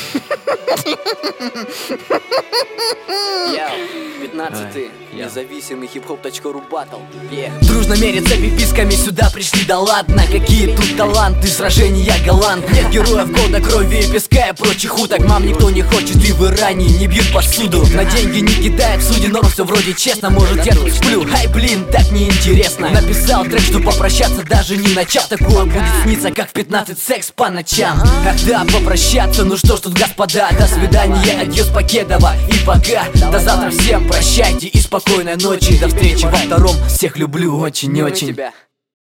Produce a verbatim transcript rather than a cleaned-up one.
пятнадцатый независимый хип-хоп точка ру батл. Дружно мериться пиписками сюда пришли, да ладно. Какие тут таланты, сражения галант. Нет героев, голода, крови и песка и прочих уток. Мам никто не хочет, и в Иране не бьют посуду. На деньги не кидают в суде, но все вроде честно. Может я тут сплю, ай блин, так неинтересно. Написал трек, что попрощаться даже не начав. Такое будет сниться, как в пятнадцать секс по ночам. Ах да, попрощаться, ну что ж тут, господа. До свидания, адьос, Покедова и пока. До завтра, всем прощайте и спокойной ночи. До встречи во втором, всех люблю очень-очень.